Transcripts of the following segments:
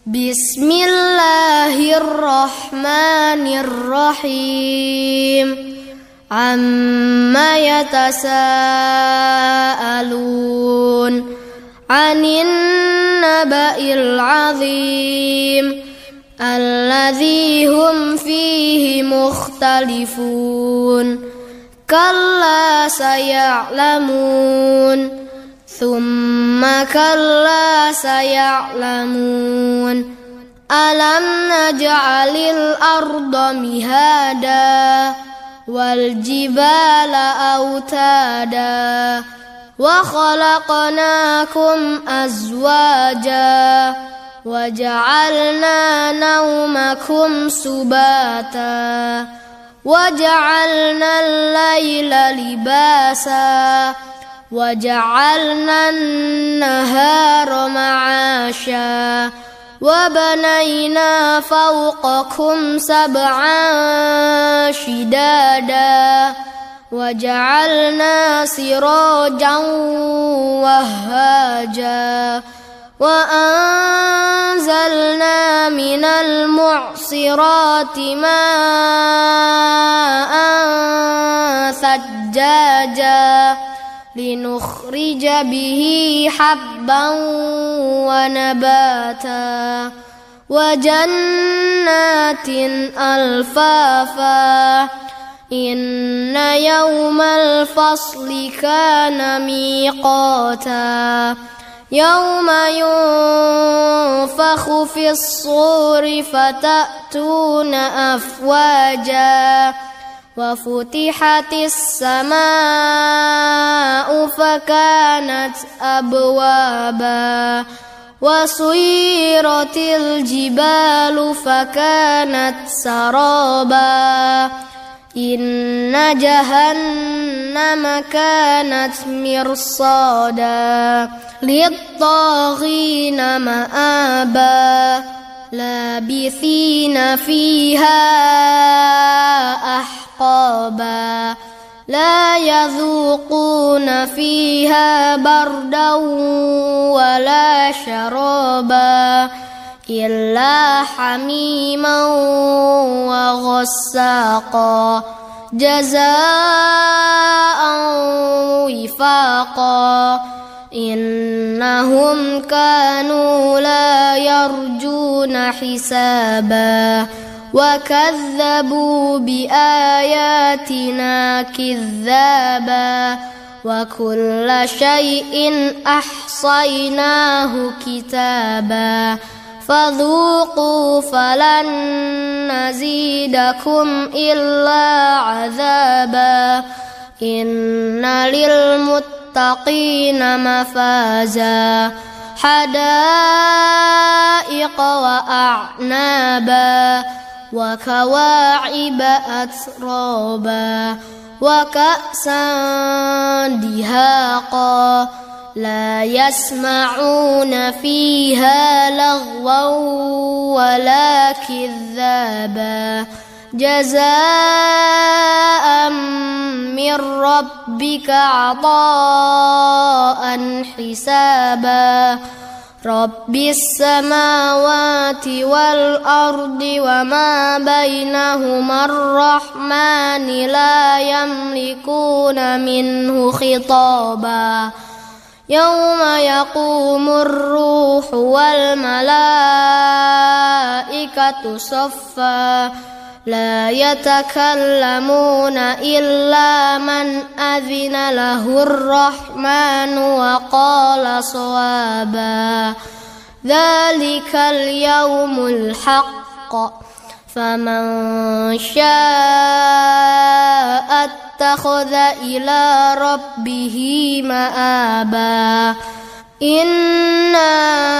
بسم الله الرحمن الرحيم عما يتساءلون عن النبأ العظيم الذي هم فيه مختلفون كلا سيعلمون ثم كلا سيعلمون ألم نجعل الأرض مهادا والجبال أوتادا وخلقناكم أزواجا وجعلنا نومكم سباتا وجعلنا الليل لباسا وجعلنا النهار معاشا وبنينا فوقكم سبعا شدادا وجعلنا سراجا وهاجا وأنزلنا من المعصرات ماء ثجاجا لنخرج به حبا ونباتا وجنات ألفافا إن يوم الفصل كان ميقاتا يوم ينفخ في الصور فتأتون أفواجا وفتحت السماء فكانت أبوابا وسيرت الجبال فكانت سرابا إن جهنم كانت مرصادا للطاغين مآبا لابثين فيها أحقابا لا يذوقون فيها بردا ولا شرابا إلا حميما وغساقا جزاء وفاقا إنهم كانوا لا يرجون حسابا وكذبوا بآياتنا كذابا وكل شيء أحصيناه كتابا فذوقوا فلن نزيدكم إلا عذابا إن للمتقين مفازا حدائق وأعنابا وكواعب أترابا وكأسا دهاقا لا يسمعون فيها لغوا ولا كذابا جزاء من ربك عطاء حسابا رب السماوات والأرض وما بينهما الرحمن لا يملكون منه خطابا يوم يقوم الروح والملائكة صفا لا يتكلمون إلا من أذن له الرحمن وقال صوابا ذلك اليوم الحق فمن شاء اتخذ إلى ربه مآبا إنا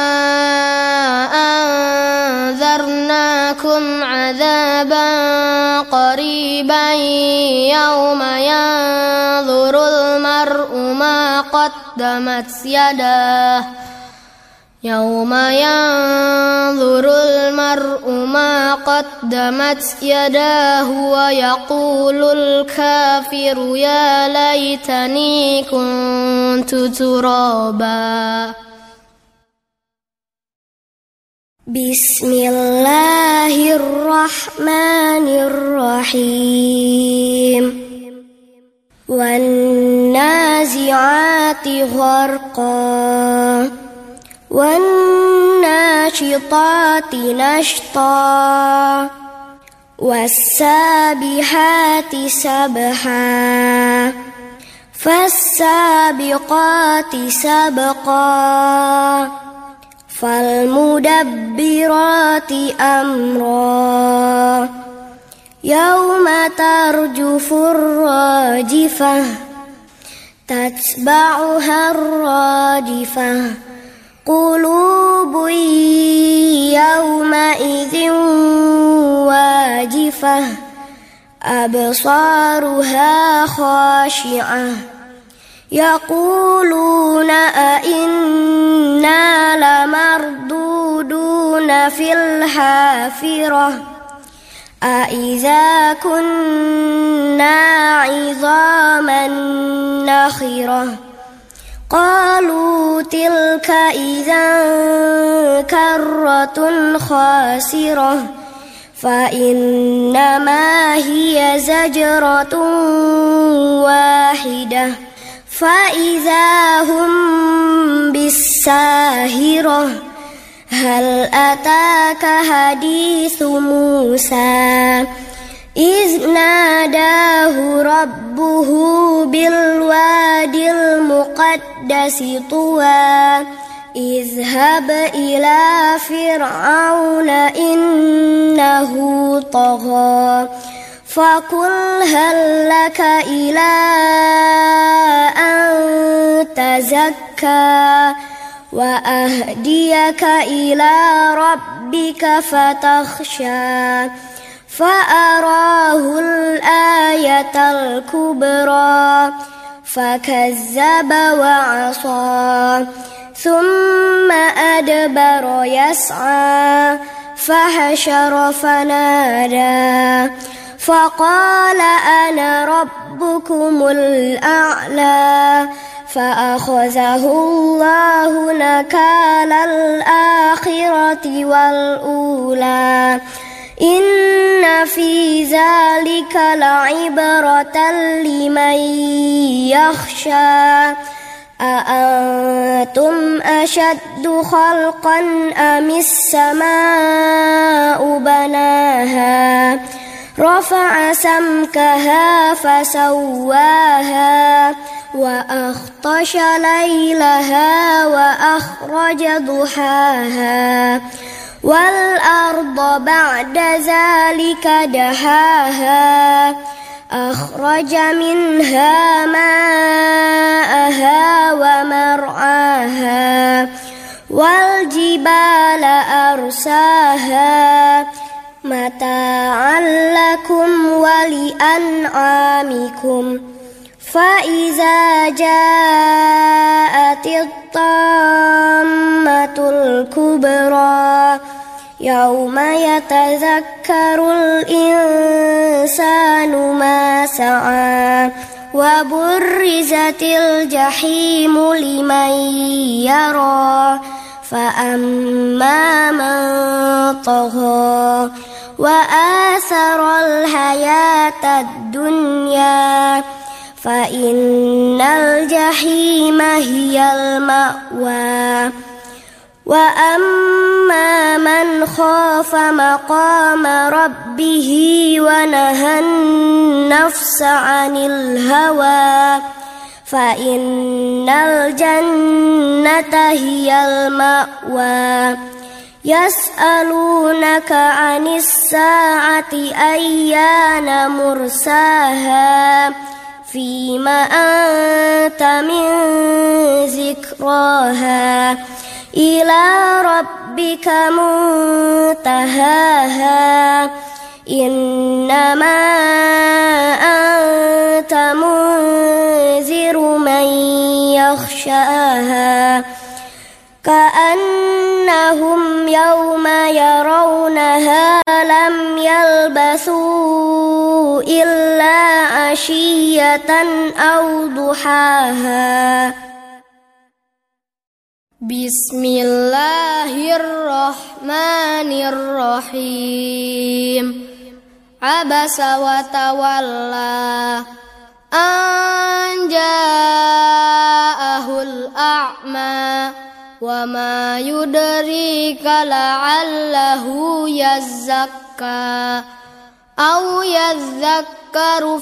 أنذرناكم عذابا قريبا يوم ينظر المرء ما قدمت يداه يوم ينظر المرء ما قدمت يداه ويقول الكافر يا ليتني كنت ترابا. بسم الله الرحمن الرحيم والنازعات غرقا والناشطات نشطا والسابحات سبحا فالسابقات سبقا فالمدبرات أمرا يوم ترجف الراجفة تتبعها الرادفة قلوب يومئذ واجفة أبصارها خاشعة يقولون أئنا لمردودون في الحافرة أئذا كنا عظاما نخرة قالوا تلك إذا كرة خاسرة فإنما هي زجرة واحدة فإذا هم بالساهرة هل أتاك حديث موسى إذ ناداه ربه بالوادي المقدس طوى اذهب إلى فرعون إنه طغى فقل هل لك إلى أن تزكى وأهديك إلى ربك فتخشى فأراه الآية الكبرى فكذب وعصى ثم أدبر يسعى فحشر فنادى فقال أنا ربكم الأعلى فأخذه الله نكال الآخرة والأولى إن في ذلك لعبرة لمن يخشى أأنتم أشد خلقا أم السماء بناها رفع سمكها فسواها وأغطش ليلها وأخرج ضحاها والأرض بعد ذلك دحاها أخرج منها ماءها ومرعاها والجبال أرساها متاعا لكم ولأنعامكم فإذا جاءت الطامة الكبرى يوم يتذكر الإنسان ما سعى وبرزت الجحيم لمن يرى فأما من طغى وآثر الحياة الدنيا فإن الجحيم هي المأوى وأما من خاف مقام ربه ونهى النفس عن الهوى فإن الجنة هي المأوى يسألونك عن الساعة أيان مرساها فيما أنت من ذكراها إلى ربك منتهاها إنما أنت منذر من يخشاها كأنهم يوم يرونها لم يلبثوا إلا عشية أو ضحاها Bismillahirrahmanirrahim. Abasa wa tawalla an ja'ahul a'ma wa ma yudrika la'allahu yazzakka aw yadhakkaru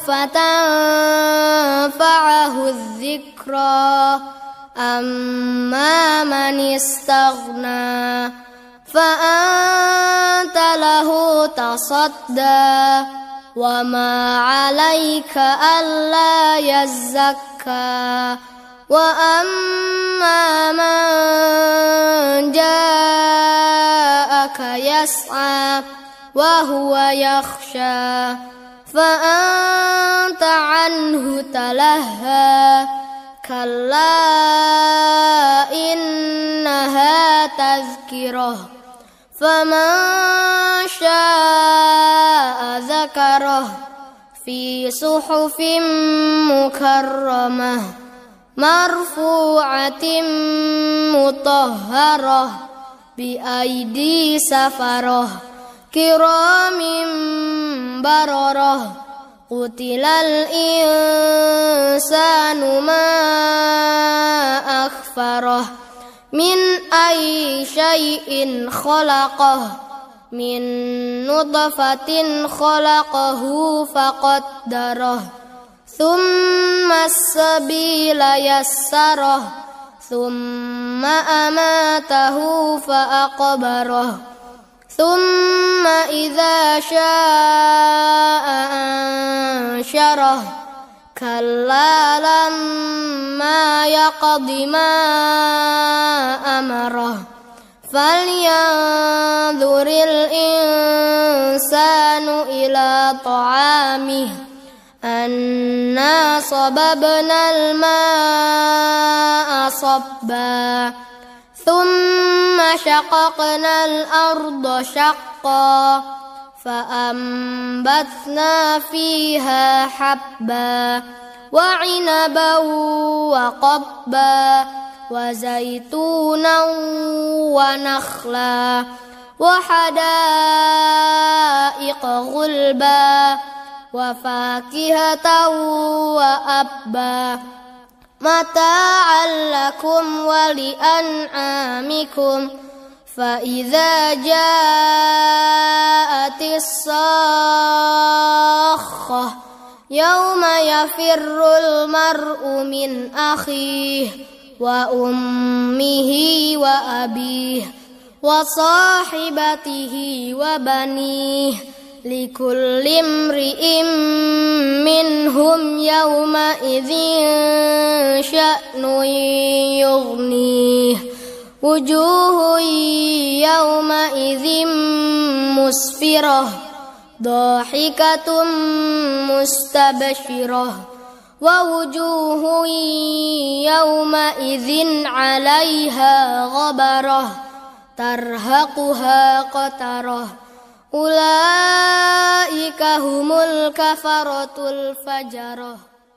fatanfa'ahu dzikra amma man istaghna fa anta lahu tasadda wa ma 'alaika alla yazzakka wa amma man ja'aka yas'a wa huwa yakhsha fa anta 'anhu talahha kalla innaha tazkirah faman syaa'a dzakarah fi suhufin mukarramah marfu'atin mutahharah bi aidi safarah kiramin bararah Qutilal insanu ma akhfarah min ayyi syai'in khalaqah min nutfatin khalaqahu faqaddarah thumma as-sabila yassarah thumma amatahu faqbarah thumma idza syaa'a ansyarah kalla lamma yaqdi ma amarah falyanzuril insanu ila ta'amih anna sababnal ma'a sabba thumma syaqaqnal arda syaqqa fa'ambatna fiha habba wa 'inaban wa qabba wa zaitunan wa nakhla wa hadaiqa ghulba wa fakihatan wa abba mata'an lakum wa li'an'amikum fa idza ja'atis sakhah yawma yafirrul mar'u min akhihi wa ummihi wa abihi wa sahibatihi wa banihi likulli imri'in minhum yawma idzin sya'nun yughnih wujuhun yawma idzin musfirah dhahikatum mustabshirah wa wujuhun yawma idzin 'alaiha ghabarah tarhaquha qatarah ulaika humul kafaratul fajarah.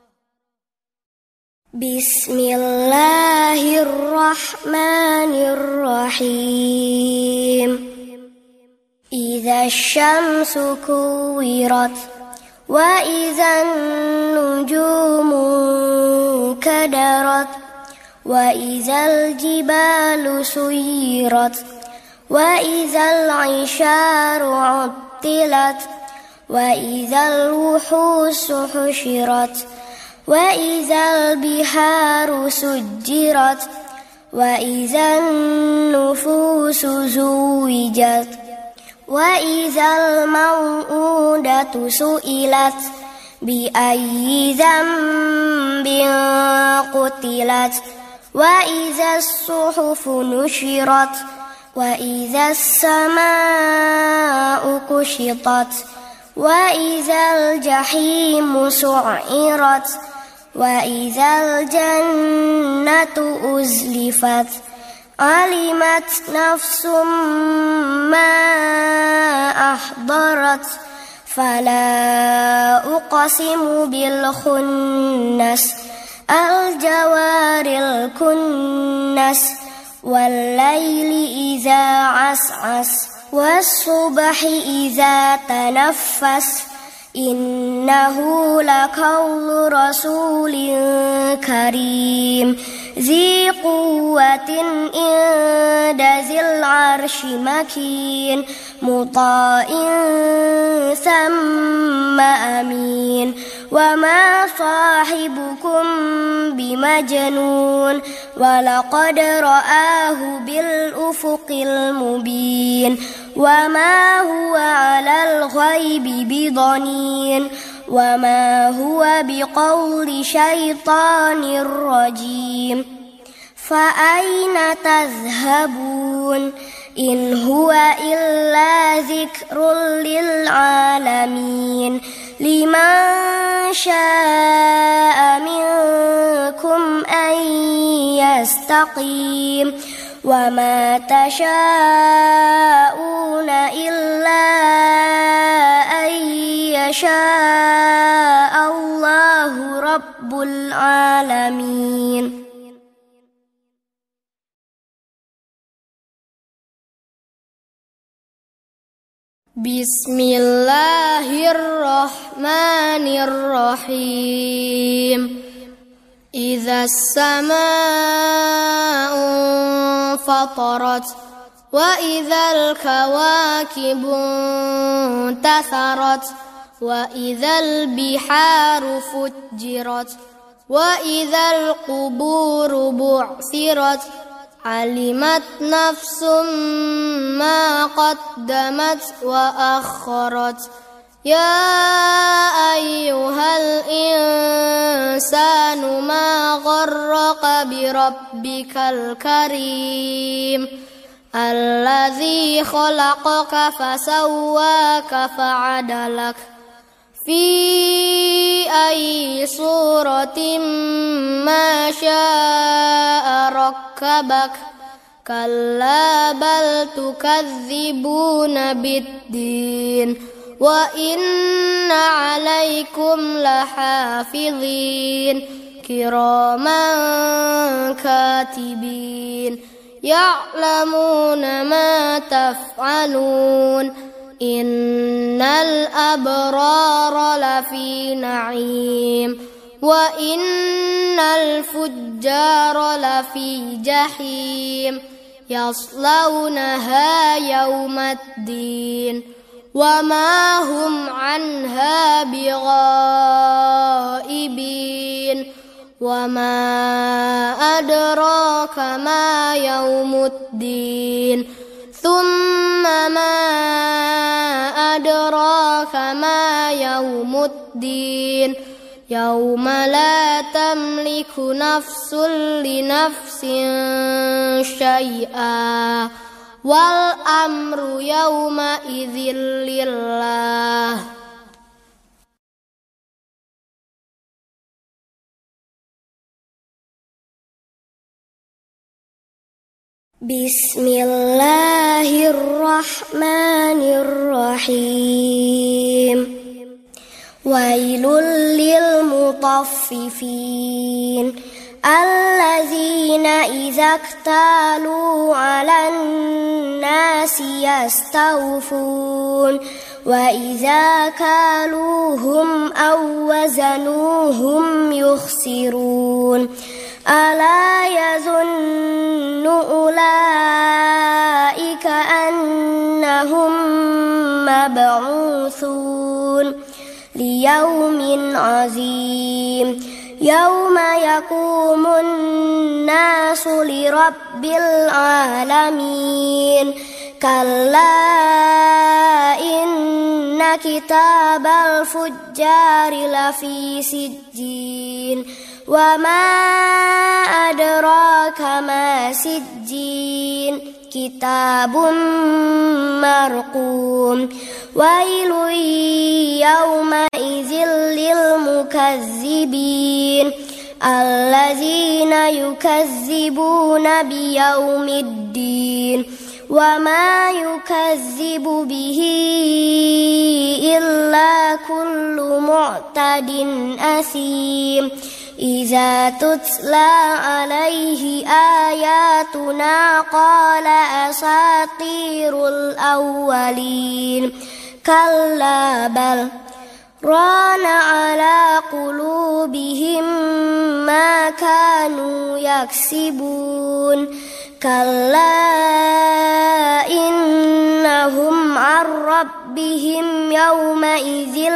Bismillahirrahmanirrahim. Idza syamsu kuwirat wa idzan nujumu kadarat wa idzal jibalu suyirat wa idzal 'isharu 'uttilat wa idzal wuhusu husyirat wa idzal biharu sujjirat wa idzan nufusu zuwijat wa idzal mau'udatu su'ilat bi ayyi dzambin qutilat wa idzas suhufu nusyirat wa idzas samaa'u kushitat wa idzal jahimu su'irat wa idzal jannatu uzlifat alimat nafsum ma ahdarat fala uqsimu bil khunnas al jawaril kunnas والليل إذا عسعس والصبح إذا تنفس إنه لقول رسول كريم ذي قوة عند ذي العرش مكين مطاع ثم أمين وما صاحبكم بمجنون ولقد رآه بالأفق المبين وما هو على الغيب بضنين وما هو بقول شيطان رجيم فأين تذهبون إن هو إلا ذكر للعالمين لمن شاء منكم أن يستقيم وما تشاءون إلا أن يشاء الله رب العالمين. بسم الله الرحمن الرحيم إذا السماء انفطرت وإذا الكواكب انتثرت وإذا البحار فجرت وإذا القبور بعثرت علمت نفس ما قدمت وأخرت يا أيها الإنسان ما غرك بربك الكريم الذي خلقك فسواك فعدلك في أي صورة ما شاء ركبك كلا بل تكذبون بالدين وإن عليكم لحافظين كراما كاتبين يعلمون ما تفعلون إن الأبرار لفي نعيم وإن الفجار لفي جحيم يصلونها يوم الدين وما هم عنها بغائبين وما أدراك ما يوم الدين ثم ما أدراك ما يوم الدين يوم لا تملك نفس لنفس شيئا والأمر يومئذ لله. بسم الله الرحمن الرحيم ويل للمطففين الذين إذا اكتالوا على الناس يستوفون وإذا كالوهم أو وزنوهم يخسرون ألا يظن أولئك أنهم مبعوثون ليوم عظيم يوم يقوم الناس لرب العالمين كلا إن كتاب الفجار لفي سجين وما أدراك ما سجين كتاب مرقوم ويل يومئذ للمكذبين الذين يكذبون بيوم الدين وما يكذب به إلا كل معتد أثيم إذا تتلى عليه آياتنا قال أساطير الأولين كلا بل ران على قلوبهم ما كانوا يكسبون كلا إنهم عن ربهم يومئذ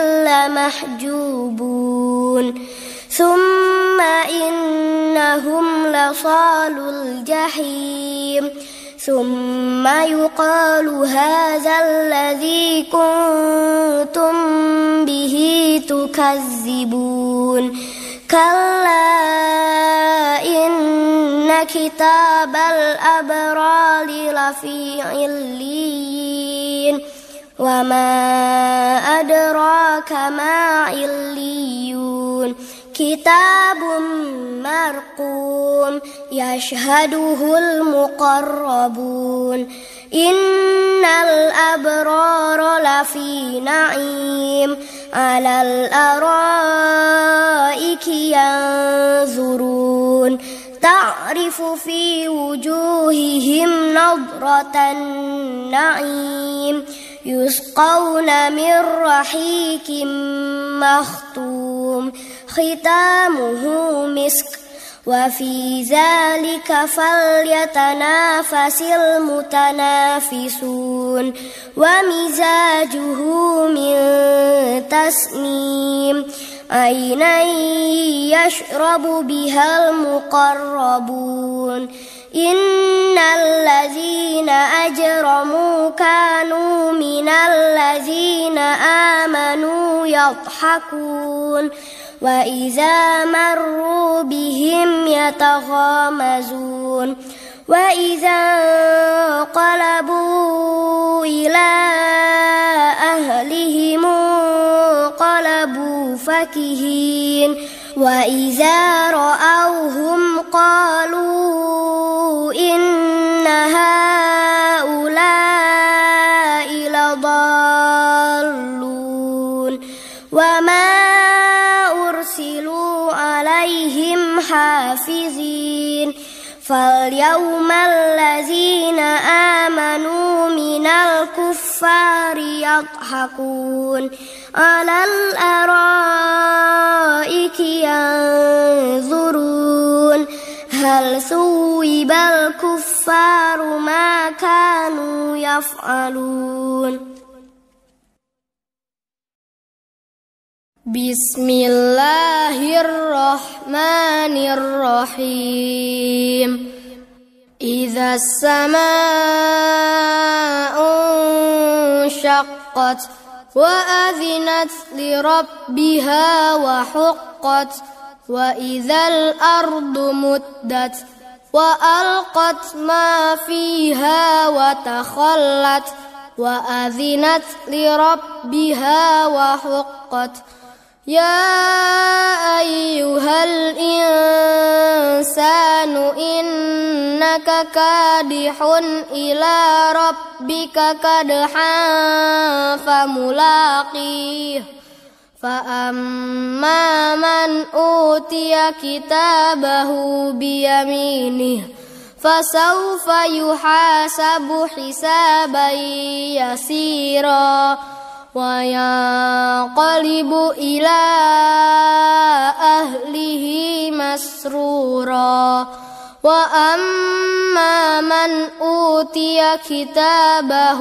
لمحجوبون ثم إنهم لصالو الجحيم ثم يقال هذا الذي كنتم به تكذبون كلا إن كتاب الأبرار لفي عليين وما أدراك ما عليون كتاب مرقوم يشهده المقربون إن الأبرار لفي نعيم على الأرائك ينظرون تعرف في وجوههم نضرة النعيم يسقون من رحيق مختوم ختامه مسك وفي ذلك فليتنافس المتنافسون ومزاجه من تسنيم عينا يشرب بها المقربون إن الذين أجرموا كانوا من الذين آمنوا يضحكون وإذا مروا بهم يتغامزون وإذا انقلبوا إلى أهلهم انقلبوا فكهين وإذا رأوهم قالوا إن هؤلاء لضالون وما أرسلوا عليهم حافظين فاليوم الذين آمنوا من الكفار يضحكون على الأرائك ينظرون هل ثوب الكفار ما كانوا يفعلون بسم الله الرحمن الرحيم إذا السماء انشقت وأذنت لربها وحقت وإذا الأرض مدت وألقت ما فيها وتخلت وأذنت لربها وحقت يا أيها الإنسان إنك كادح إلى ربك كدحا فملاقيه فأما من أوتي كتابه بيمينه فسوف يحاسب حسابا يسيرا وينقلب إلى أهله مسرورا وأما من أوتي كتابه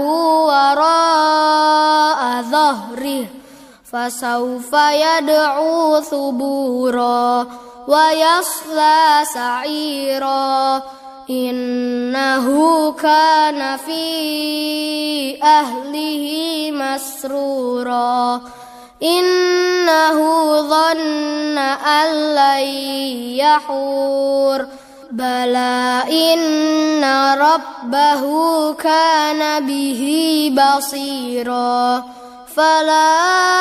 وراء ظهره فسوف يدعو ثبورا ويصلى سعيرا إنه كان في أهله مسرورا إنه ظن أن لن يحور بلى إن ربه كان به بصيرا فلا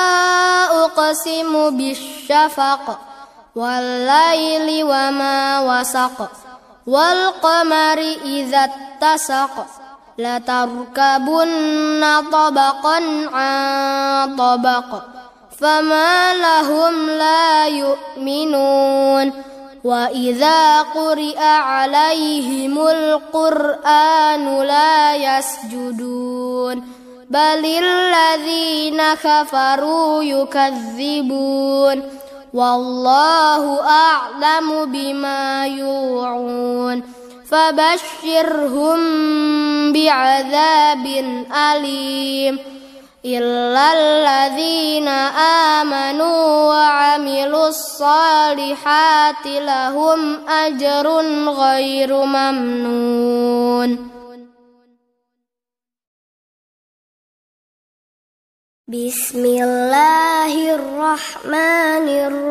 أقسم بالشفق والليل وما وسق والقمر إذا اتسق لتركبن طبقا عن طبق فما لهم لا يؤمنون وإذا قرئ عليهم القرآن لا يسجدون بل الذين كفروا يكذبون والله أعلم بما يوعون فبشرهم بعذاب أليم إلا الذين آمنوا وعملوا الصالحات لهم أجر غير ممنون. بسم الله الرحمن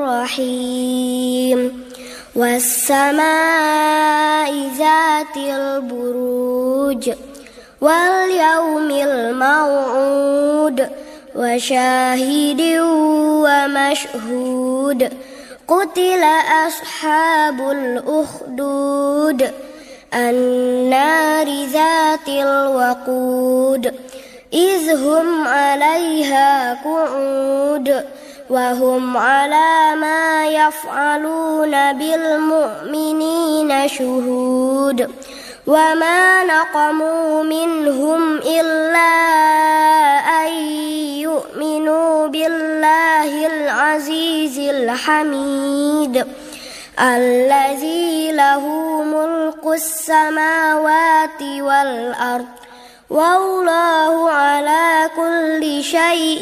الرحيم والسماء ذات البروج واليوم الموعود وشاهد ومشهود قتل أصحاب الأخدود النار ذات الوقود إذ هم عليها قعود وهم على ما يفعلون بالمؤمنين شهود وما نقموا منهم إلا أن يؤمنوا بالله العزيز الحميد الذي له ملك السماوات والأرض والله على كل شيء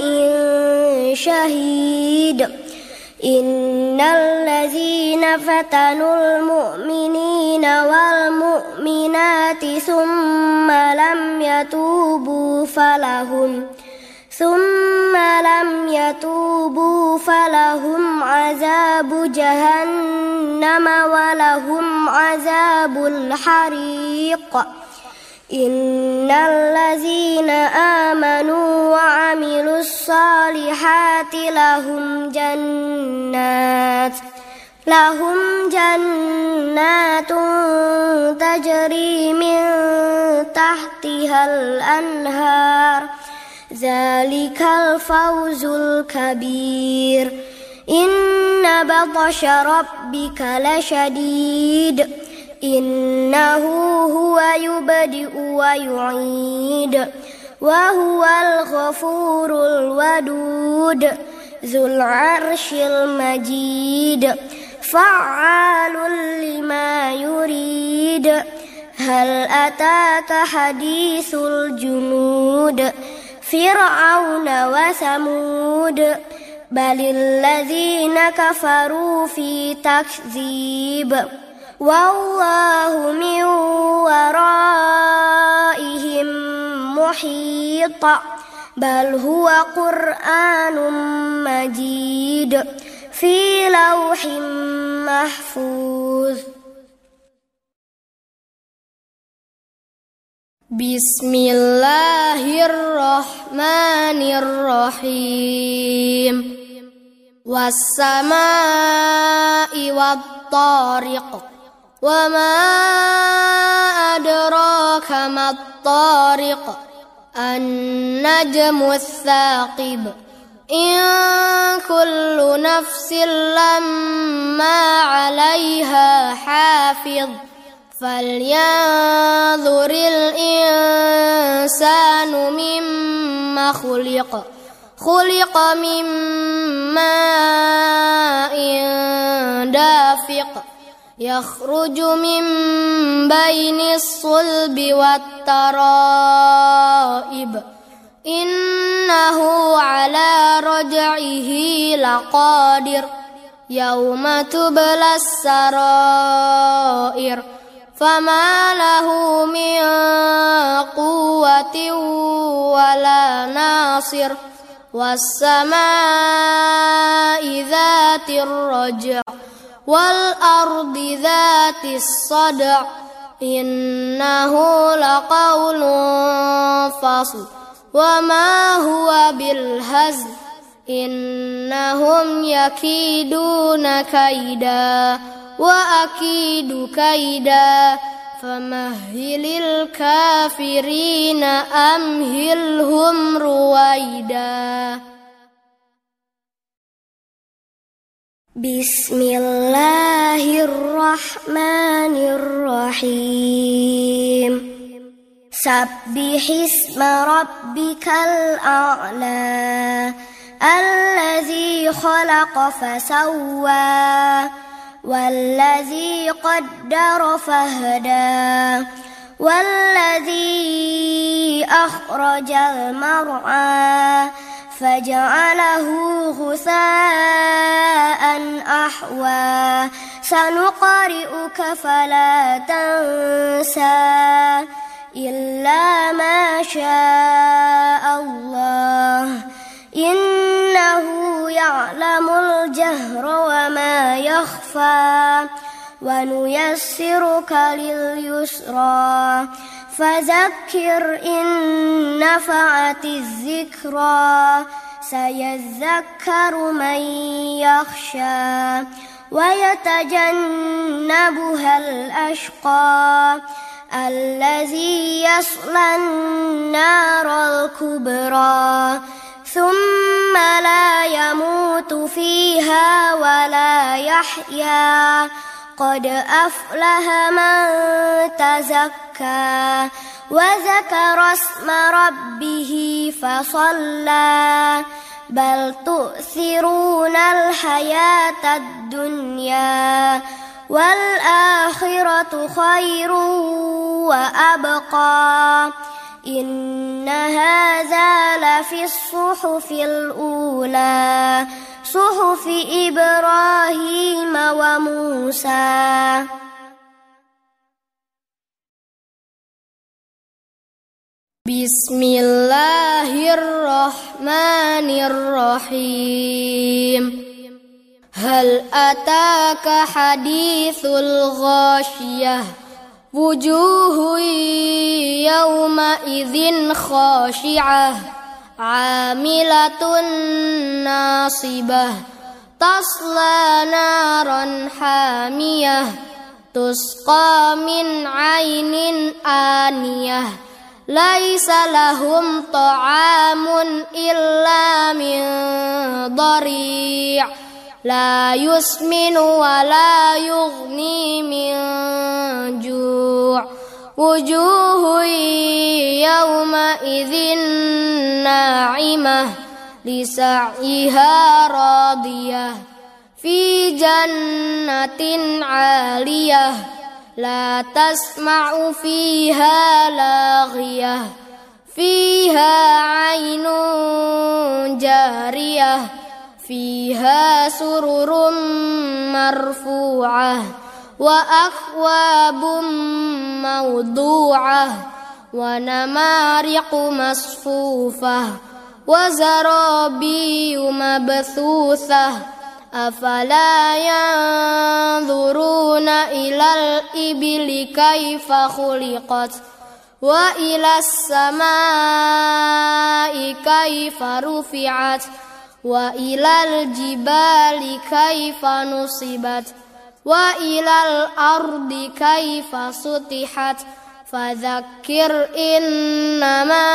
شهيد إن الذين فتنوا المؤمنين والمؤمنات ثم لم يتوبوا فلهم عذاب جهنم ولهم عذاب الحريق إن الذين آمنوا وعملوا الصالحات لهم جنات تجري من تحتها الأنهار ذلك الفوز الكبير إن بطش ربك لشديد إنه هو يبدئ ويعيد وهو الغفور الودود ذو العرش المجيد فعال لما يريد هل أتاك حديث الجنود فرعون وثمود بل الذين كفروا في تكذيب والله من ورائهم محيط بل هو قرآن مجيد في لوح محفوظ. بسم الله الرحمن الرحيم والسماء والطارق وما أدراك ما الطارق النجم الثاقب إن كل نفس لما عليها حافظ فلينظر الإنسان مما خلق من ماء دافق يخرج من بين الصلب والترائب إنه على رجعه لقادر يوم تبلى السرائر فما له من قوة ولا ناصر والسماء ذات الرجع والأرض ذات الصدع إنه لقول فصل وما هو بالهزل إنهم يكيدون كيدا وأكيد كيدا فمهل الكافرين أمهلهم رويدا. بسم الله الرحمن الرحيم سبح اسم ربك الأعلى الذي خلق فسوى والذي قدر فهدى والذي أخرج المرعى فجعله غثاء أحوى سنقرئك فلا تنسى إلا ما شاء الله إنه يعلم الجهر وما يخفى ونيسرك لليسرى فذكر إن نفعت الذكرى سيذكر من يخشى ويتجنبها الأشقى الذي يصلى النار الكبرى ثم لا يموت فيها ولا يحيا قد أفلح من تزكى وذكر اسم ربه فصلى بل تؤثرون الحياة الدنيا والآخرة خير وأبقى إن هذا لفي الصحف الأولى صحف إبراهيم وموسى بسم الله الرحمن الرحيم هل أتاك حديث الغاشية وجوه يومئذ خاشعة عاملة ناصبة تصلى نارا حامية تسقى من عين آنية ليس لهم طعام إلا من ضريع لا يسمن ولا يغني من جوع وجوه يومئذ ناعمة لسعيها راضية في جنة عالية لا تسمع فيها لاغية فيها عين جارية فيها سرر مرفوعة وأكواب موضوعة ونمارق مصفوفة وزرابي مبثوثة أفلا ينظرون إلى الإبل كيف خلقت وإلى السماء كيف رفعت وإلى الجبال كيف نصبت وإلى الأرض كيف سطحت فذكر إنما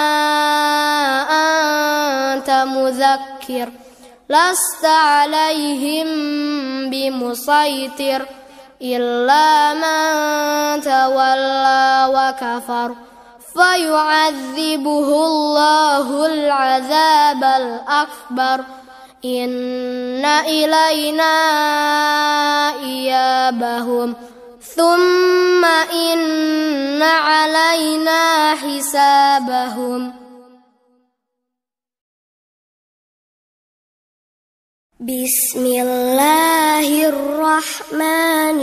أنت مذكر لست عليهم بمسيطر إلا من تولى وكفر فيعذبه الله العذاب الأكبر إن إلينا إيابهم ثم إن علينا حسابهم بسم الله الرحمن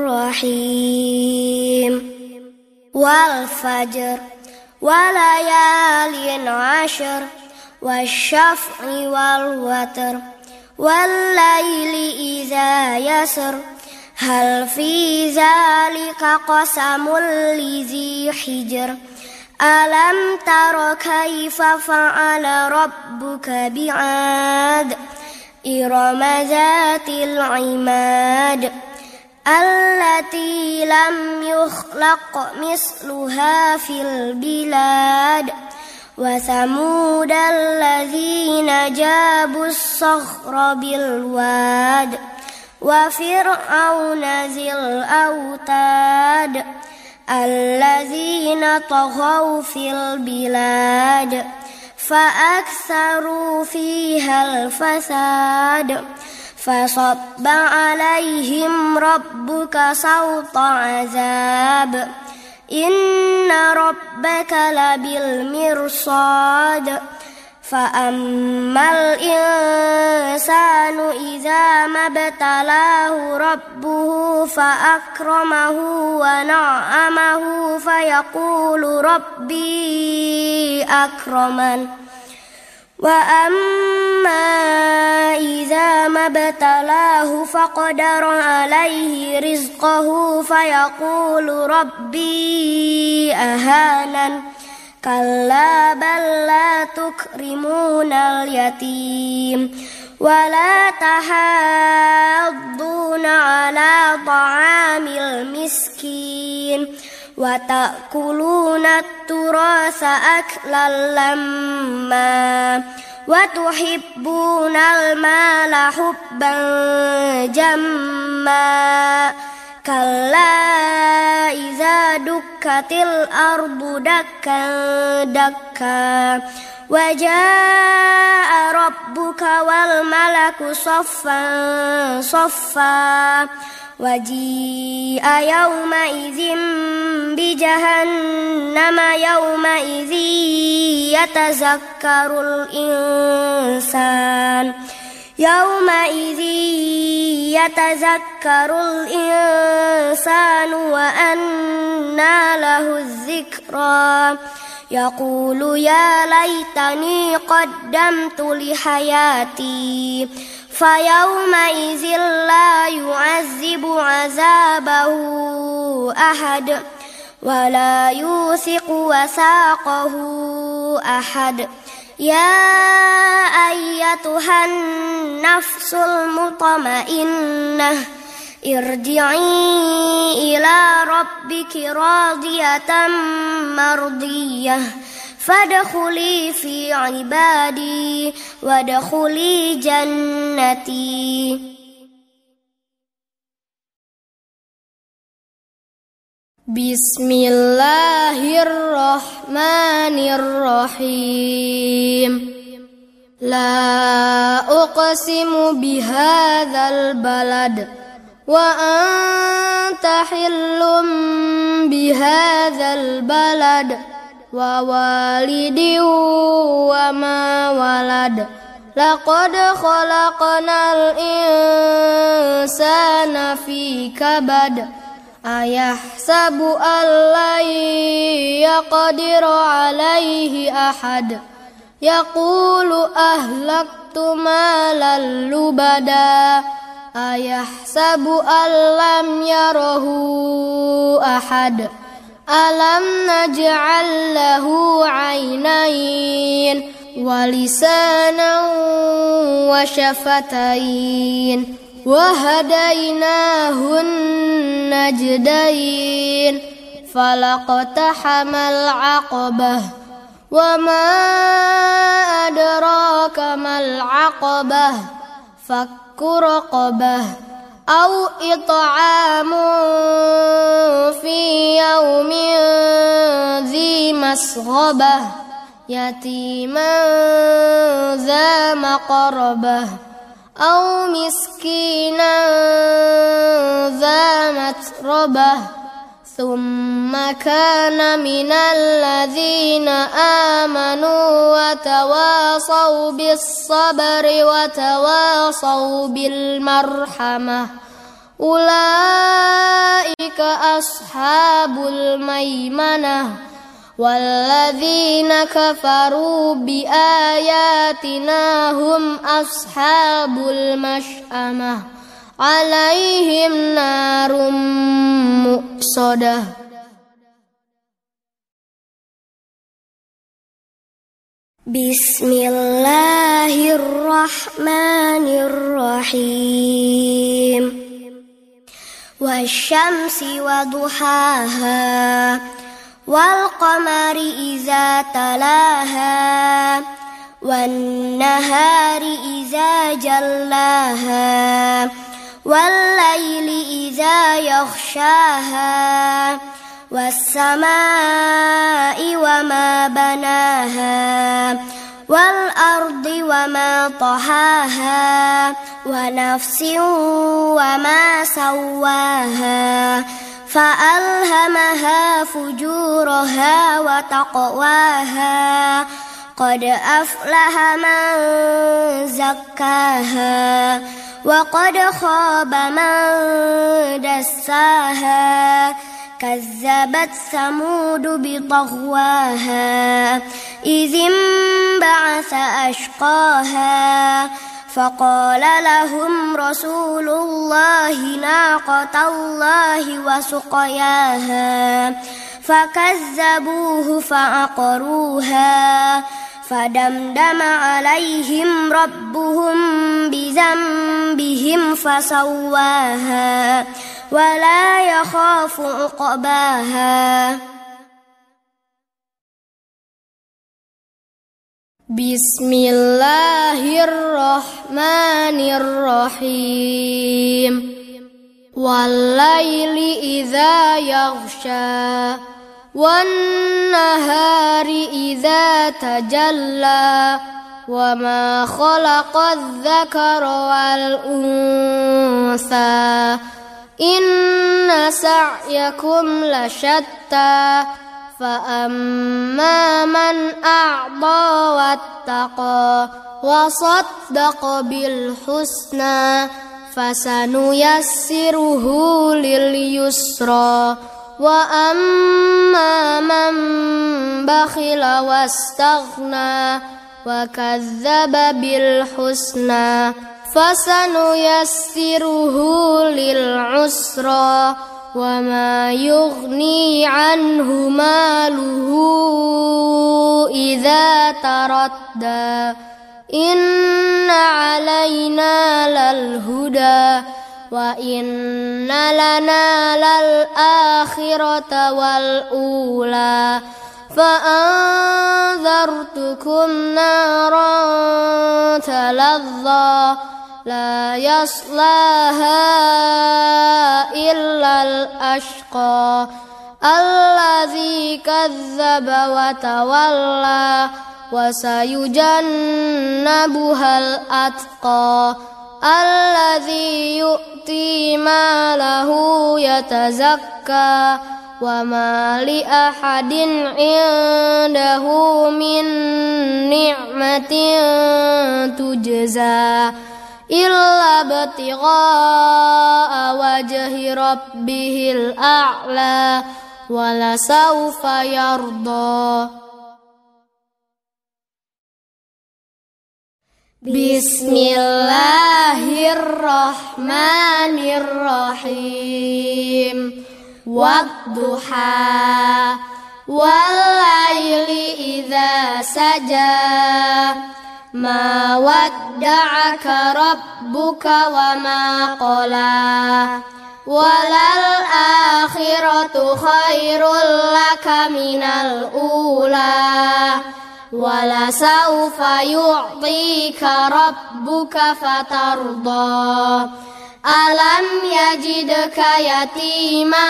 الرحيم والفجر وليال عشر والشفع والوتر والليل إذا يسر هل في ذلك قسم لذي حجر ألم تر كيف فعل ربك بعاد إرم ذات العماد التي لم يخلق مثلها في البلاد وثمود الذين جابوا الصخر بالواد وفرعون ذي الأوتاد الذين طغوا في البلاد فأكثروا فيها الفساد فصب عليهم ربك سوط عذاب إن ربك لبالمرصاد فأما الإنسان إذا ما ابتلاه ربه فأكرمه ونعمه فيقول ربي أكرمن وأما إذا ما ابتلاه فقدر عليه رزقه فيقول ربي أهانن كلا بل لا تكرمون اليتيم ولا تحاضون على طعام المسكين وتأكلون التراث أكلا لما وتحبون المال حبا جما كلا إذا دكت الأرض دكا دكا وجاء ربك والملك صفا صفا وجيء يومئذ بجهنم يومئذ يتذكر الإنسان وأنى له الذكرى يقول يا ليتني قدمت لحياتي فيومئذ لا يعذب عذابه أحد ولا يوثق وثاقه أحد يا أيتها النفس المطمئنة ارجعي إلى ربك راضية مرضية فادخلي في عبادي وادخلي جنتي. بسم الله الرحمن الرحيم. لا أقسم بهذا البلد وأنت حل بهذا البلد ووالد وما ولد لقد خلقنا الإنسان في كبد أيحسب أن لن يقدر عليه أحد يقول أهلكت مالا لبدا أيحسب أن لم يره أحد ألم نجعل له عينين ولسانا وشفتين وهديناه النجدين فلاقتحم العقبة وما أدراك ما العقبة فك رقبة أو إطعام في يوم ذي مسغبة يتيما ذا مقربة أو مسكينا ذا متربة ثم كان من الذين آمنوا وتواصوا بالصبر وتواصوا بالمرحمة أولئك أصحاب الميمنة والذين كفروا بآياتنا هم أصحاب المشأمة عليهم نار مؤصدة. بسم الله الرحمن الرحيم. والشمس وضحاها والقمر إذا تلاها والنهار إذا جلاها والليل إذا يغشاها والسماء وما بناها والأرض وما طحاها ونفس وما سواها فألهمها فجورها وتقواها قد أفلح من زكاها وقد خاب من دساها كذبت ثمود بطغواها إذ انبعث أشقاها فقال لهم رسول الله ناقة الله وسقياها فكذبوه فعقروها فدمدم عليهم ربهم بذنبهم فسواها ولا يخاف عقباها. بسم الله الرحمن الرحيم والليل إذا يغشى والنهار إذا تجلى وما خلق الذكر والأنثى إن سعيكم لشتى فأما من أعطى واتقى وصدق بالحسنى فسنيسره لليسرى وأما من بخل واستغنى وكذب بالحسنى فسنيسره للعسرى وما يغني عنه ماله إذا تردى إن علينا للهدى وإن لنا للآخرة والأولى فأنذرتكم نارا تلظى لا يصلاها إلا الأشقى الذي كذب وتولى وسيجنبها الأتقى الذي يؤتي ماله يتزكى وما لأحد عنده من نعمة تجزى إلا ابتغاء وجه ربه الأعلى ولسوف يرضى. بسم الله الرحمن الرحيم والضحى والليل إذا سجى ما ودعك ربك وما قلى وللآخرة خير لك من الأولى ولسوف يعطيك ربك فترضى ألم يجدك يتيما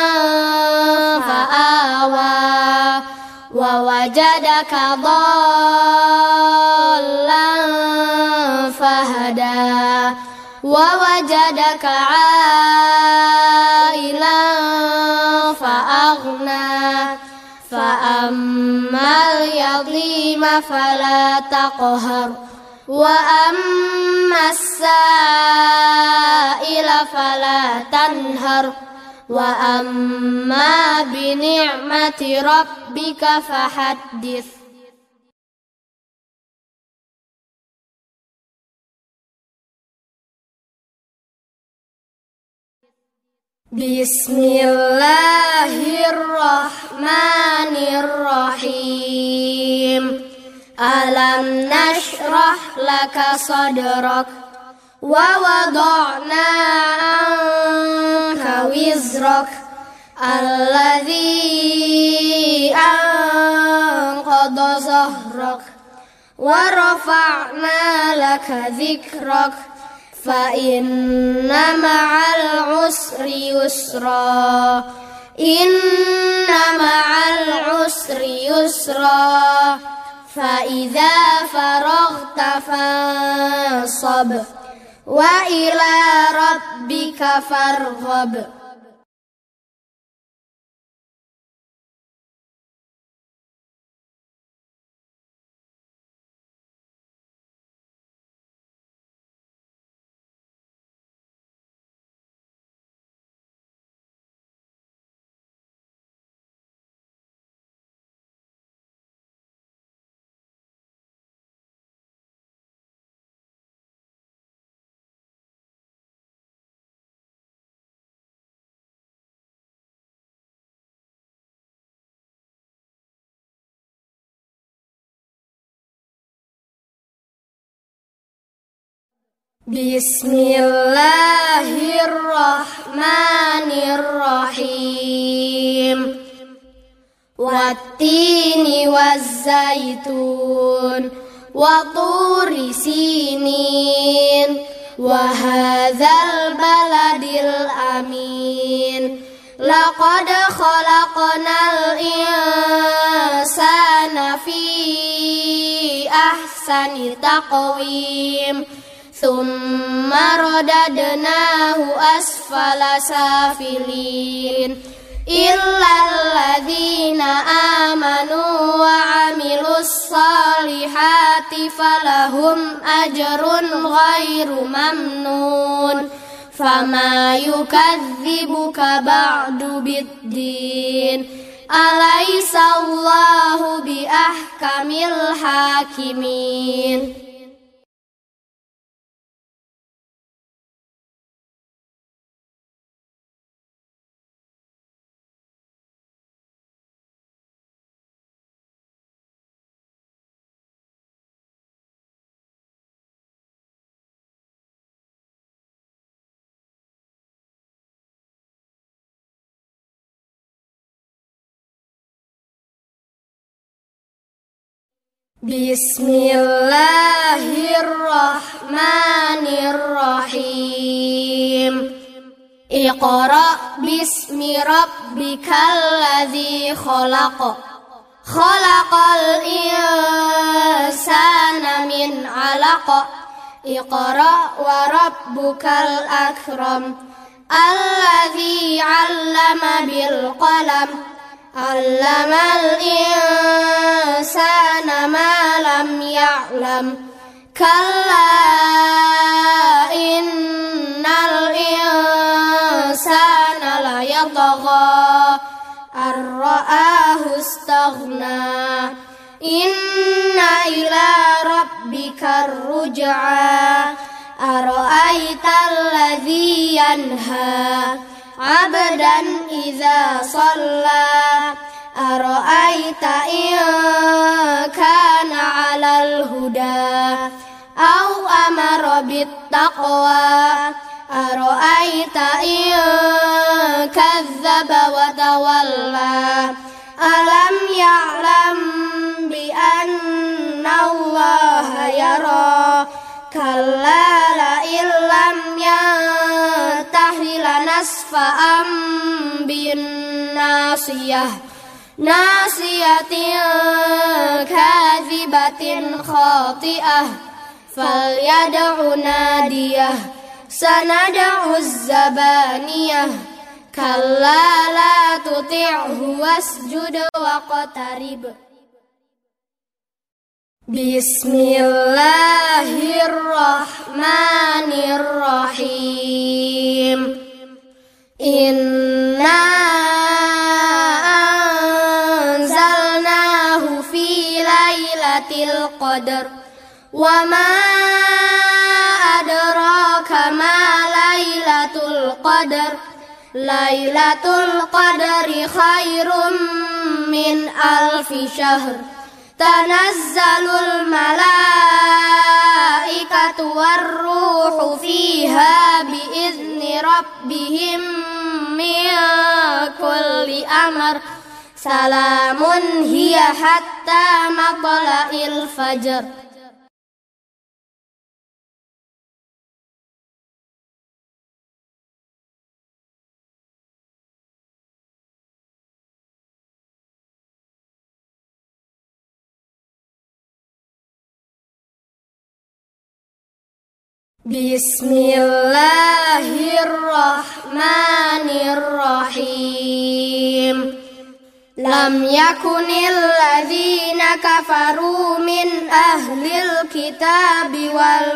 فآوى ووجدك ضالا فهدى ووجدك عائلا فأغنى فأما اليتيم فلا تقهر وأما السائل فلا تنهر وأما بنعمة ربك فحدث. بسم الله الرحمن الرحيم ألم نشرح لك صدرك ووضعنا عنك وزرك الذي أنقض ظهرك ورفعنا لك ذكرك fa inna ma'al usri yusra. Inna ma'al usri yusra. Fa idza faraghta fansab wa ila rabbika farghab. Bismillahirrahmanirrahim. Wattini wazzaitun wa turi sinin wa hadzal baladil amin. Laqad khalaqnal insana fi ahsani taqwim. Thumma radadnahu asfala safilin. Illal ladzina amanu wa amilus salihati falahum ajrun ghairu mamnun. Fama yukadzibuka ba'du biddin. Alaysa Allahu bi ahkamil hakimin. Bismillahirrahmanirrahim. Iqra bismi rabbikal ladzi khalaq. Khalaqal insana min 'alaq. Iqra wa rabbukal akram. Alladzi 'allama bil qalam. Allamal insana ma lam ya'lam. Kalla innal insana la yatagha ar-ra'ahu istaghna. Inna ila rabbika ar-ruj'a. Ara'aytal ladzi yanha 'abdan idza shalla. Ara'aita in kana 'alal huda aw amara bit taqwa. Ara'aita in kadzdzaba wa tawalla. Alam ya'lam bi anna Allaha yara. Kalla la illam yantahi lanasfa'an bin nasiyah. Nasiyatin kadzibatin khati'ah. Falyad'u nadiyah. Sanad'u zabaniyah. Kalla la tuti'hu wasjud waqtarib. Bismillahirrahmanirrahim. Inna anzalnahu fi lailatul qadar. Wa ma adraka ma lailatul qadar. Lailatul qadri khairum min alfi syahr. Tanazzalul malaikatu warruhu fiha biizni rabbihim min kulli amr. Salamun hiya hatta matla'il fajr. Bismillahirrahmanirrahim. Lam yakunil ladzina kafaru min ahlil kitabi wal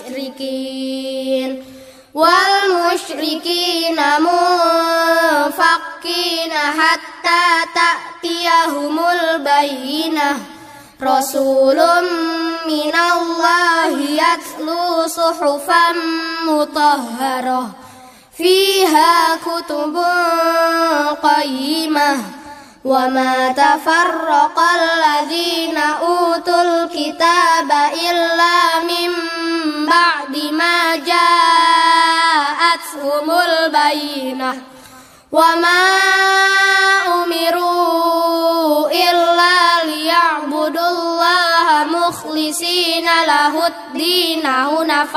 musyrikina munfakkina hatta ta'tiyahumul bayyinah. Rasulun minallahi yatlu suhufan mutahharah fiha kutubun qayyimah. Wa ma tafarraqal ladzina utul kitaba illa min ba'di ma ja'athumul bayyinah. Wa ma umiru illa liya'budullaha mukhlishina lahud-dina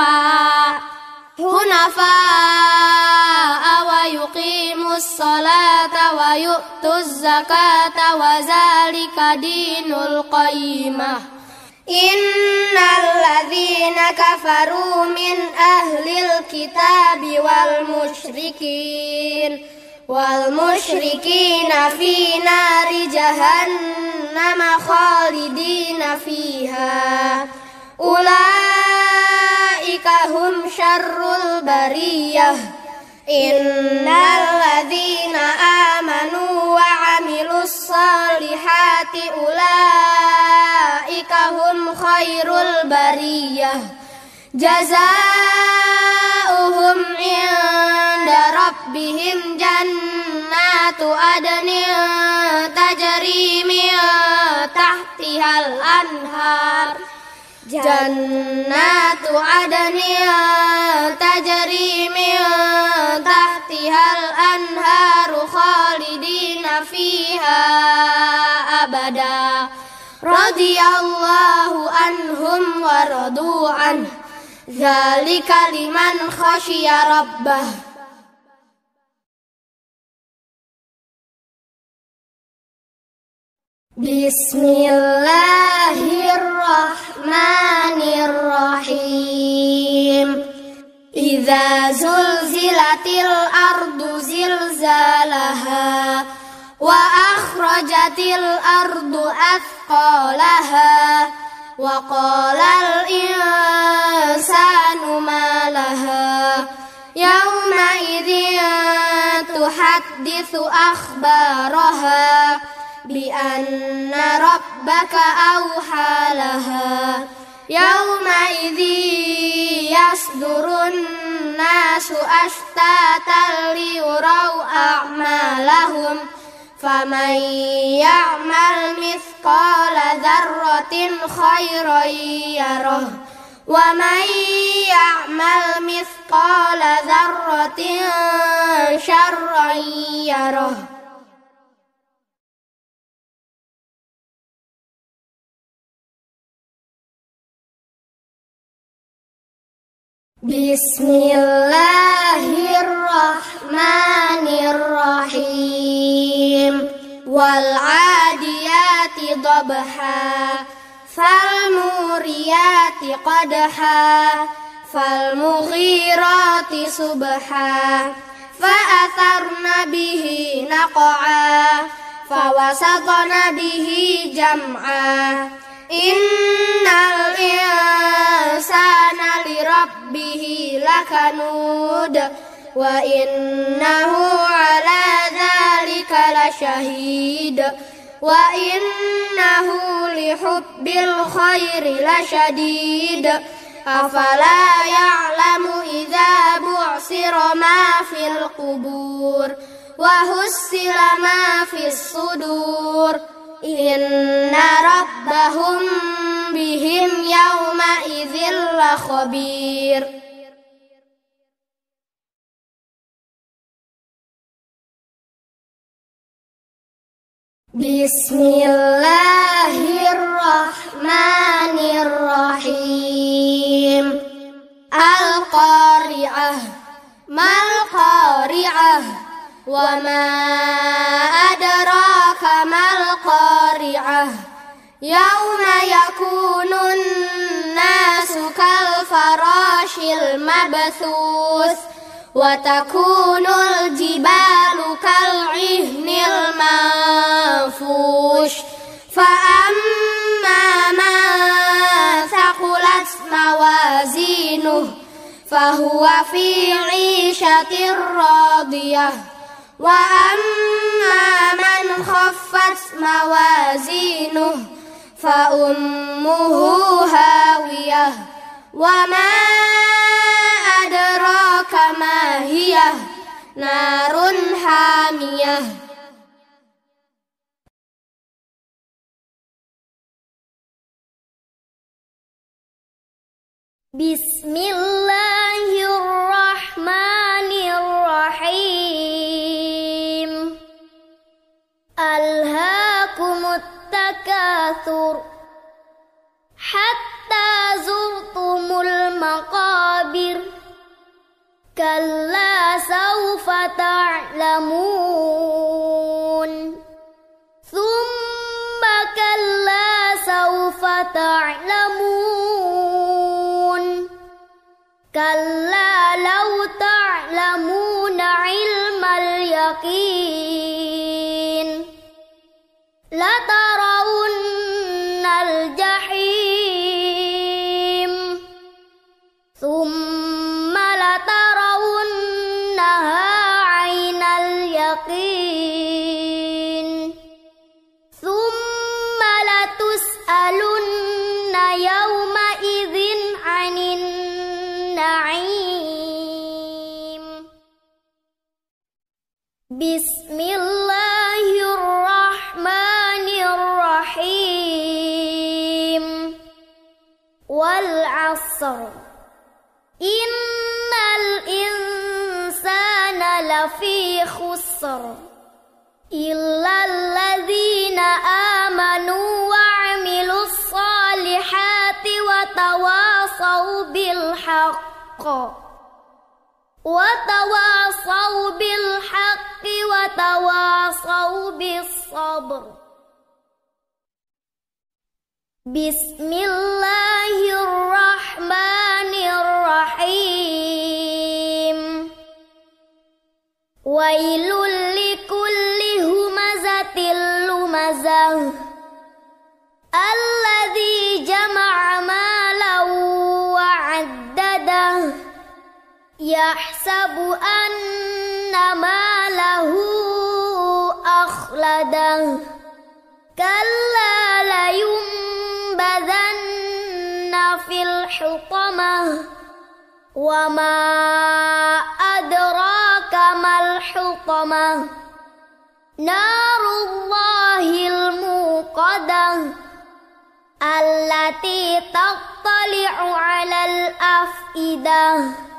hunafa'a wa yuqimus salata wa yu'tuz zakata wa zalika dinul qayyimah. Innal ladzina kafaru min ahlil kitabi wal musyrikina fi nari jahannama khalidina fiha. Ulaika hum syarrul bariyah. Innal ladzina amanu wa amilus salihati ulaika hum khairul bariyah. Jazaohum inda rabbihim jannatu adnin tajri min tahtihal anhar. Jannatu adnin tajri min tahtihal anharu khalidina fiha abada. Radiyallahu anhum wa radu an. Dzalika liman khasyiya rabbah. Bismillahirrahmanirrahim. Idza zulzilatil ardu zilzalaha wa akhrajatil ardu athqalaha wa qalal insanu ma laha yawma idzin tuhadditsu akhbaraha bi anna rabbaka awhalaha. Yawma idzi yasdurun nasu ashtatan liyuraw a'malahum faman ya'mal mithqala dzarratin khairan yarah wa man ya'mal mithqala dzarratin syarran yarah. Bismillahirrahmanirrahim. Wal 'adiyati dhabha fal muriyati qadha fal mughirati subha fa atharna bihi naq'a fa wasatna bihi jam'a. Innal insana li rabbihi lakanud wa innahu ala dzalika lasyahid wa innahu li hubbil khairi lasyadid. Afala ya'lamu idza bu'sira ma fil qubur wa hussila ma fis sudur. Inna rabbahum bihim yawma idzin lakhabir. Bismillahirrahmanirrahim. Al-Qari'ah. Mal Qari'ah. Wa ma adraka mal Qari'ah. Yawma yakunun nasu kal farash الفراش المبثوث وتكون الجبال كالعهن المنفوش فأما من ثقلت موازينه فهو في عيشة راضية وأما من خفت موازينه فأمه هاوية وما أدراك ما هي نار حامية Bismillahirrahmanirrahim. Alhaakumut takatsur hatta zurtumul maqabir kalla sawfa ta'lamun thumma kalla sawfa ta'lamun kalla law ta'lamuna ilmal yaqin latarawunnal jahim thumma latarawunnaha 'ainal yaqin thumma latus'alunna yawma idzin 'anin na'im. Bismillahirrahmanirrahim. Wal 'asr. Innal insana lafi khusr illal ladzina amanu wa 'amilus solihati wa tawasaw bil haqq wa tawasaw bil haqqi wa tawasaw bis sabr. Bismillahirrahmanirrahim. Wailul likulli humazatil lumazah alladzi jama'a malan wa 'addadah yahsabu anna malahu akhladah kalla layumbadhanna fil hutamah wa ma adraka mal hutamah narullahil muqadah allati tattali'u 'alal afidah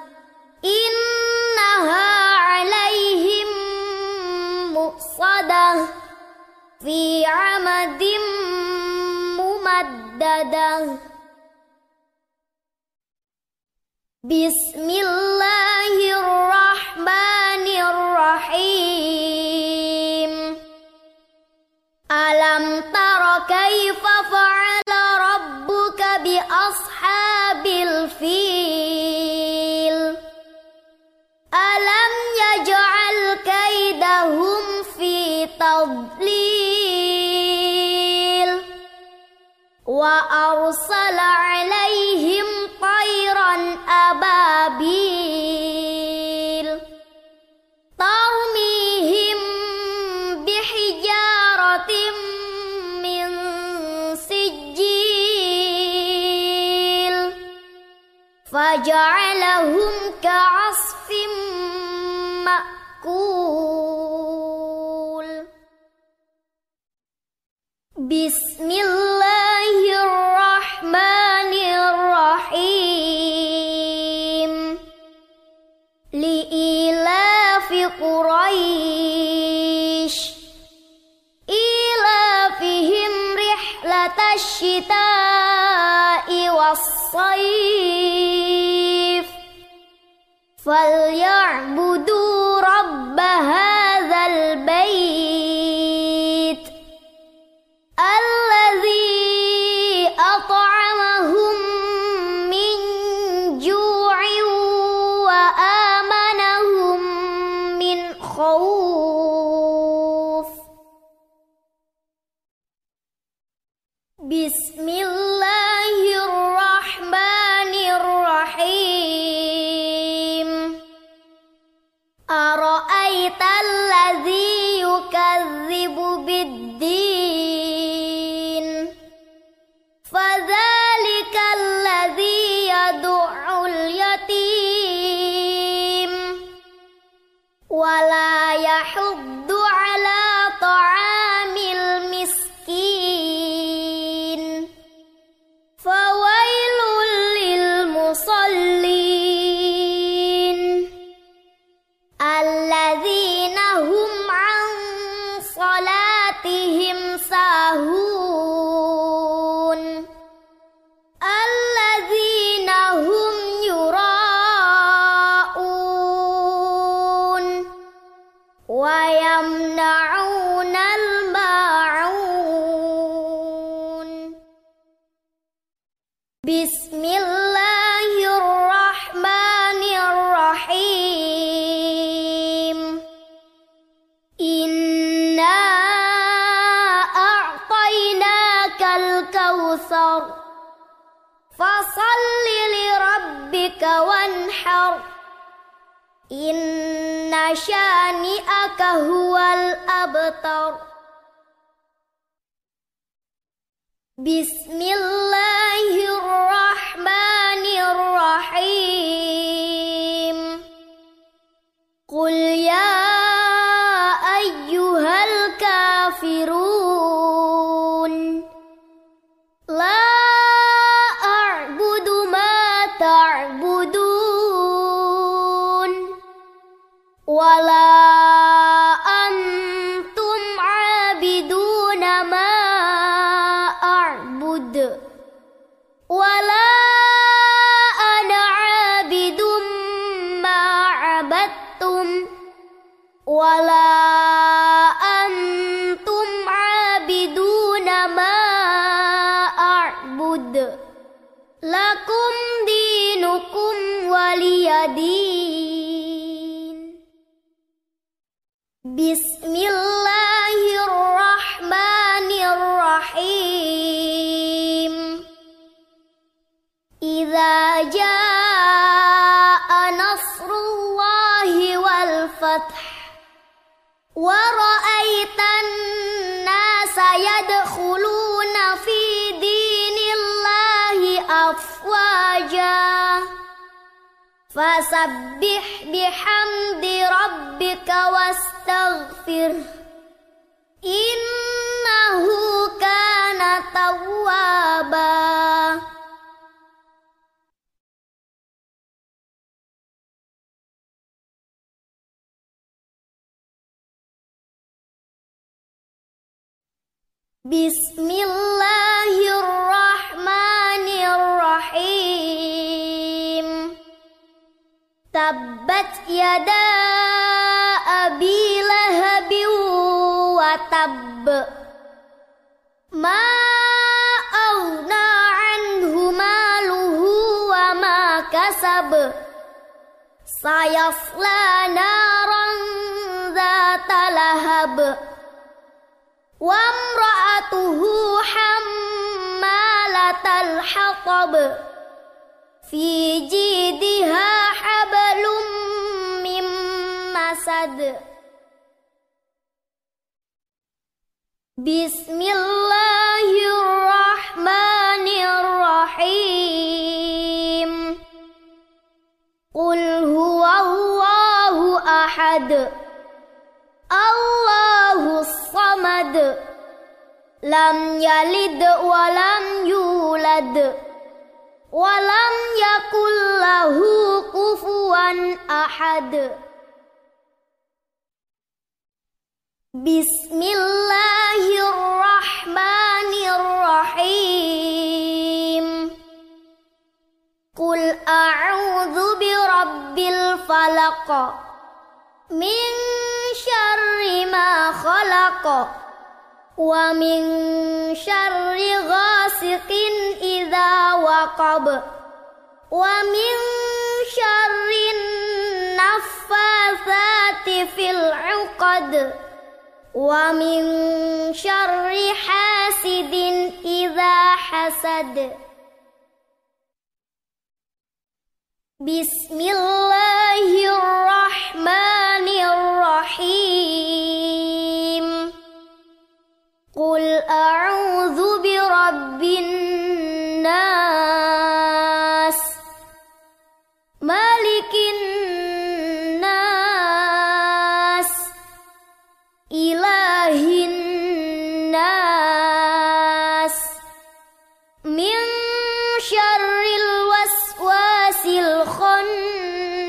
innaha 'alaihim muqsadah fi 'amadim mumaddadah. Bismillahirrahmanirrahim. Alam tara kaifa fa'ala rabbuka bi ashabil fil alam yaj'al kaidahum fi tadlil wa arsala 'alaihim tayran ababil tarmihim bihijaratin min sijil faja'alahum ka'asfin ma'kul. Bismillahirrahmanirrahim. Li'ilafi Quraisy ilafihim rihlatash shita'i was-sayf falya'budu rabb hadzal bait alladzi at'amahum min ju'in Bismillahirrahmanirrahim. Inna a'tainakal kautsar fasalli lirabbika wanhar inna syani'aka huwal abtar. Bismillahirrahmanirrahim. Qul ya ayyuhal kafirun la a'budu ma ta'budun wala antum 'abiduna ma a'bud wala ana 'abidum ma 'abadtum wala antum 'abiduna ma a'bud lakum dinukum waliyadin. Bismillahirrahmanirrahim. Idza jaa nasrullahi wal fath wa ra'aitan nasa yadkhuluna fi dinillahi afwaja fasabbih bihamdi rabbika wastaghfir innahu kana tawwaba. Bismillahirrahmanirrahim. Tabbat yada abi lahabin wa tabb. Ma aghna anhu maluhu wa ma kasab. Sayasla naran dzata lahab. Wa imra'atuhu hammalatal hatab. Fi jidha hablum mim masad. Bismillahirrahmanirrahim. Qul huwallahu ahad. Allahus samad. Lam yalid wa lam yulad. Walam yakul lahu kufuwan ahad. Bismillahirrahmanirrahim. Qul a'udzu birabbil falaq min syarri ma khalaq wa min syarri ghasiqin idza waqab wa min syarrin naffatsati fil 'uqad wa min syarri hasidin idza hasad. Bismillahirrahmanirrahim. Qul a'udzu birabbin nas malikin nas ilahin nas min syarril waswasil khannas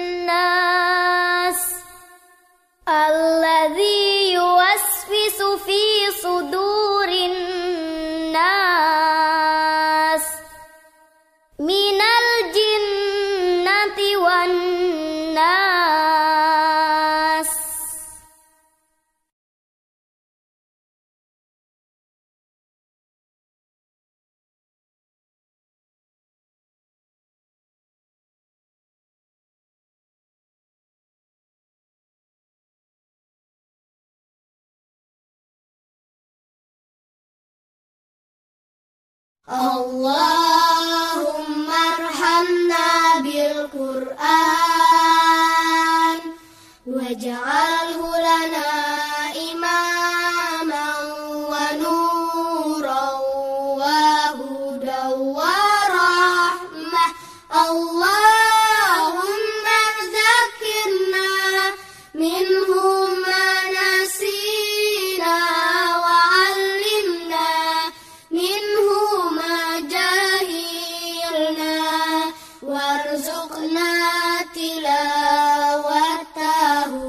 Allahumma arhamna bil Qur'an waj'alhu lana imaman wa nuran wa hudan wa rahmah. Allahumma dzakirna minhu ma nasina wa 'allimna minhu ma jahilna warzuqna tilawatahu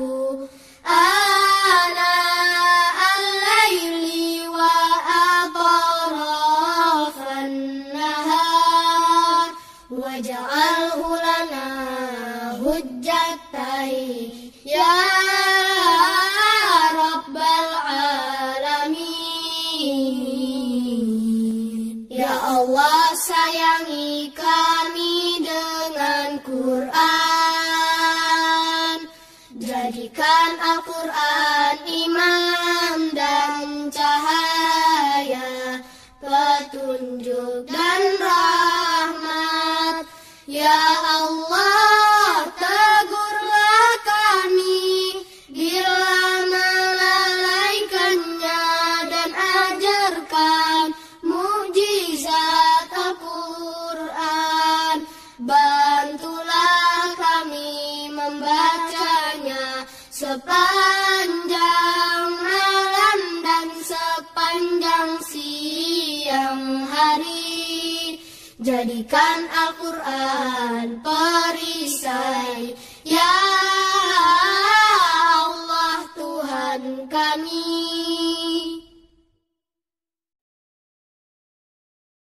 ana al-laili wa atrafan nahar waj'alhu lana hujjatan ya rabbal alamin. Ya Allah, sayangi kami dengan Quran, jadikan Al-Quran imam dan cahaya, petunjuk dan rahmat. Ya Allah, tegurlah kami bila melalaikannya dan ajarkan mukjizat Al-Quran. Bantulah kami membacanya sepanjang malam dan sepanjang siang hari. Jadikan Al-Quran perisai, ya Allah Tuhan kami.